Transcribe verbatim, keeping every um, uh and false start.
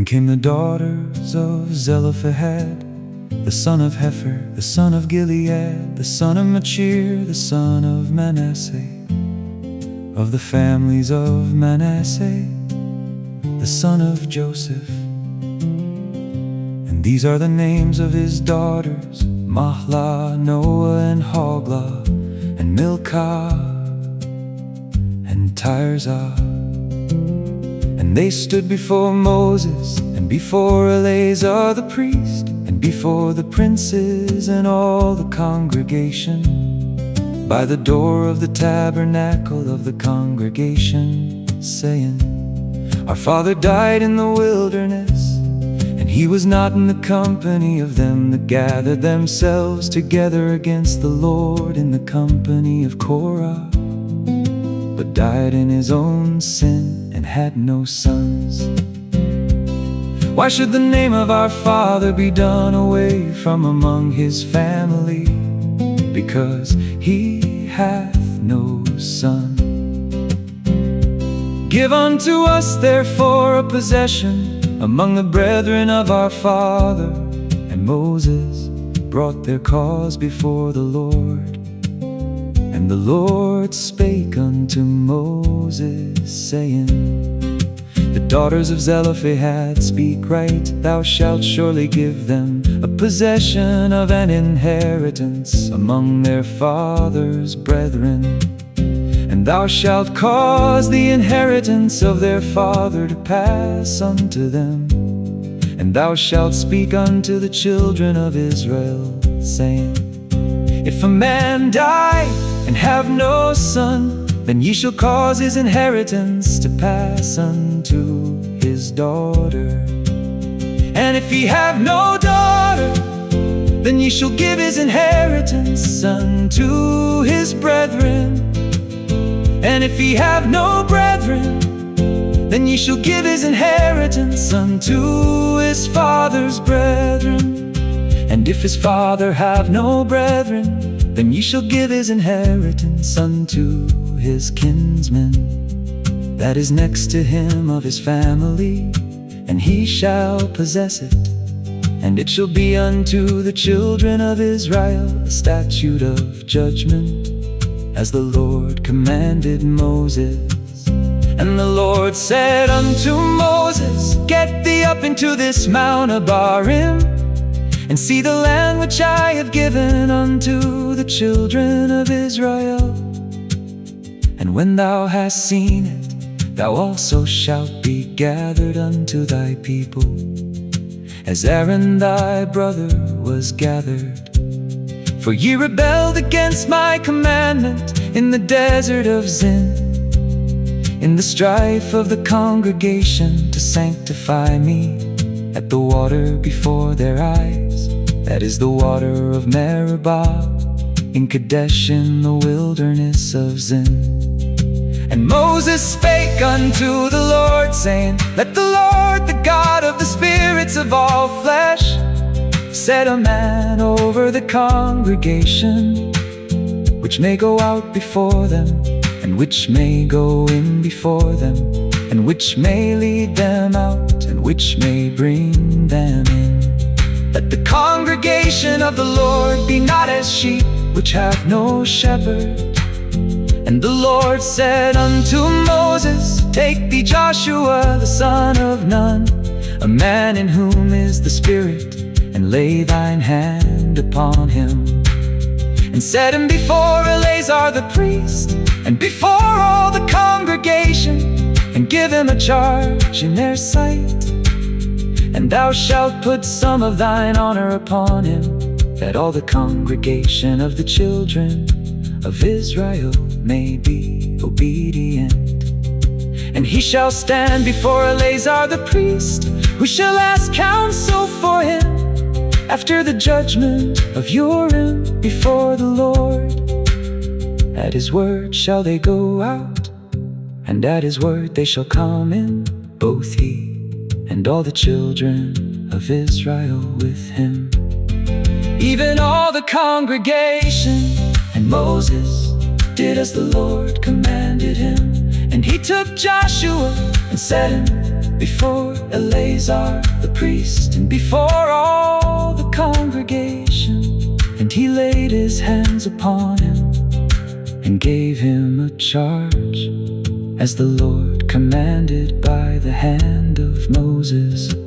came the daughters of Zelophehad, the son of Hepher, the son of Gilead, the son of Machir, the son of Manasseh, of the families of Manasseh, the son of Joseph. And these are the names of his daughters: Mahlah, Noah, and Hoglah, and Milcah, and Tirzah. And they stood before Moses, and before Eleazar the priest, and before the princes and all the congregation, by the door of the tabernacle of the congregation, saying, Our father died in the wilderness, and he was not in the company of them that gathered themselves together against the Lord in the company of Korah, but died in his own sin and had no sons. Why should the name of our father be done away from among his family? Because he hath no son. Give unto us therefore a possession among the brethren of our father. And Moses brought their cause before the Lord. And the Lord spake unto Moses, saying, The daughters of Zelophehad speak right. Thou shalt surely give them a possession of an inheritance among their father's brethren. And thou shalt cause the inheritance of their father to pass unto them. And thou shalt speak unto the children of Israel, saying, If a man die and have no son, then ye shall cause his inheritance to pass unto his daughter. And if he have no daughter, then ye shall give his inheritance unto his brethren. And if he have no brethren, then ye shall give his inheritance unto his father's brethren. And if his father have no brethren, then ye shall give his inheritance unto his kinsman that is next to him of his family, and he shall possess it. And it shall be unto the children of Israel a statute of judgment, as the Lord commanded Moses. And the Lord said unto Moses, Get thee up into this Mount Abarim, and see the land which I have given unto the children of Israel. And when thou hast seen it, thou also shalt be gathered unto thy people, as Aaron thy brother was gathered. For ye rebelled against my commandment in the desert of Zin, in the strife of the congregation, to sanctify me at the water before their eyes, that is the water of Meribah, in Kadesh in the wilderness of Zin. And Moses spake unto the Lord, saying, Let the Lord, the God of the spirits of all flesh, set a man over the congregation, which may go out before them, and which may go in before them, and which may lead them out, and which may bring them in. Let the congregation of the Lord be not as sheep which have no shepherd. And the Lord said unto Moses, Take thee Joshua the son of Nun, a man in whom is the Spirit, and lay thine hand upon him, and set him before Eleazar the priest, and before all the congregation, and give him a charge in their sight. And thou shalt put some of thine honor upon him, that all the congregation of the children of Israel may be obedient. And he shall stand before Eleazar the priest, who shall ask counsel for him after the judgment of Urim before the Lord. At his word shall they go out, and at his word they shall come in, both he and all the children of Israel with him, even all the congregation. And Moses did as the Lord commanded him, and he took Joshua and set him before Eleazar the priest, and before all the congregation. And he laid his hands upon him and gave him a charge, as the Lord commanded by the hand of Moses.